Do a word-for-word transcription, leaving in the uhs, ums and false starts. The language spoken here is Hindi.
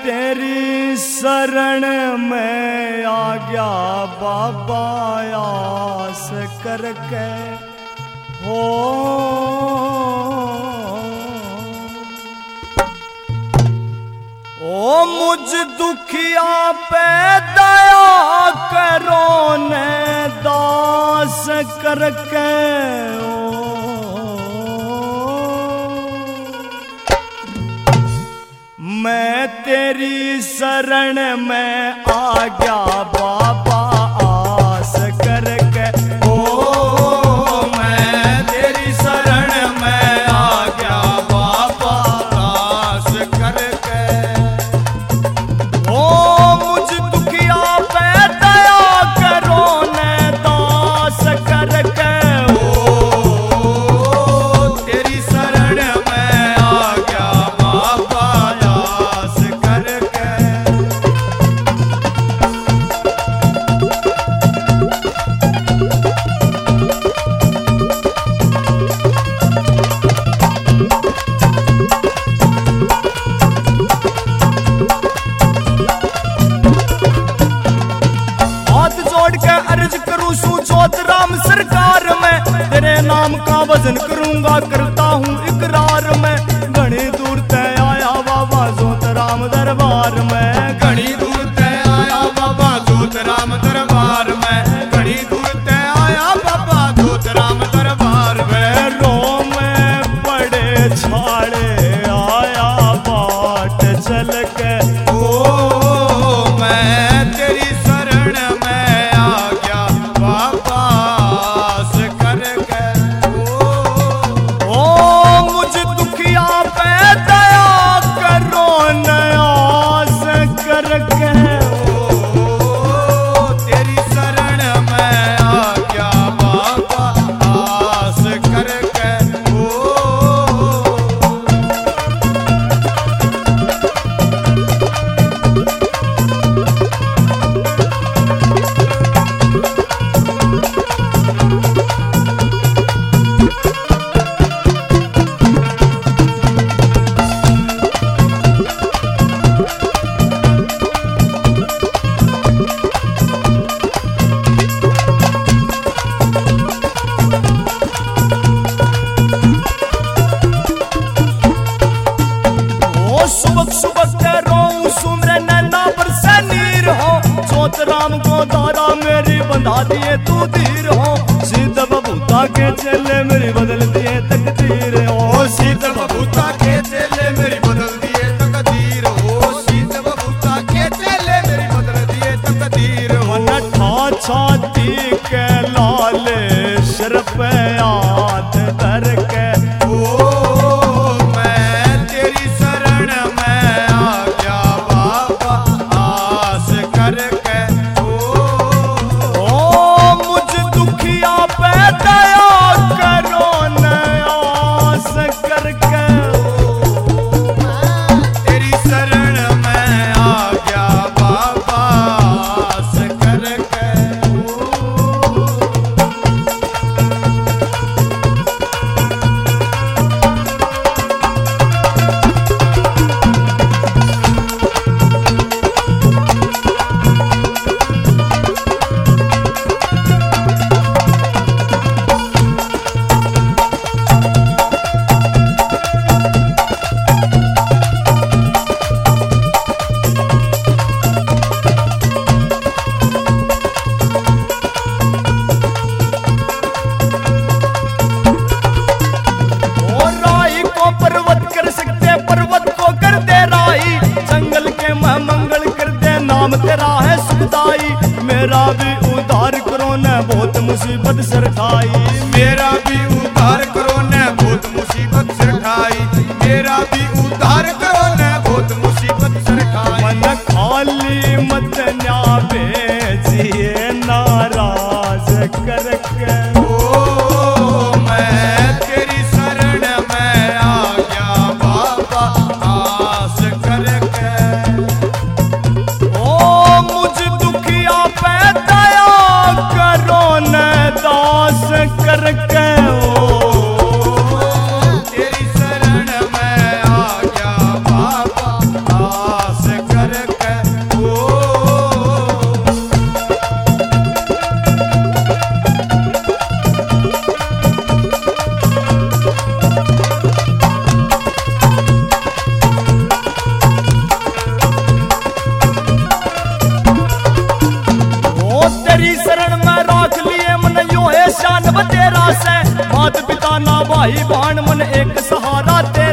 तेरी शरण में आ गया बाबा आस करके हो। ओ मुझ दुखिया पे दया करो ने दास करके ओ। मैं तेरी शरण में आ गया बाबा आस करके ओ। मैं तेरी शरण में आ गया बाबा आस करके ओ। मुझ दुखिया पे दया करो ने दास करके ओ। तेरी शरण में आ गया बाबा राम सरकार में तेरे नाम का भजन करूंगा करता हूँ इकरार में। घनी दूर तय आया बाबा जोत राम दरबार में। घनी दूर तय आया बाबा जोत राम दरबार में। घनी दूर तय आया बाबा जोत राम दरबार में। रो में बड़े छाड़े आया बाट चल के ओ। मैं तेरी शरण में आ गया बाबा राम को दारा मेरी बंधा दिए तू धीर हो। सीध बबूता के चेले मेरी बदल दिए तकदीर हो। सीध बबूता के चेले मेरी बदल दिए तकदीर हो। सीध बबूता के चेले मेरी बदल दिए तकदीर हो। नठा छाती के लाले सिर पे हाथ धर के ओ। मैं तेरी शरण में आ गया बाबा आस करके तेरा है सुखदाई। मेरा भी उद्धार करो न बहुत मुसीबत सरखाई। मेरा भी उद्धार करो न बहुत मुसीबत सरखाई। मेरा भी उद्धार करो न बहुत मुसीबत सरखाई। मन खाली मत न्या भेजिए नाराज करके ओ। मैं तेरी शरण में आ गया बाबा आस करके करके ओ। तेरी शरण में आ गया बाबा आस कर मानव तेरा से, मात पिता ना भाई बहन मन एक सहारा तेरा।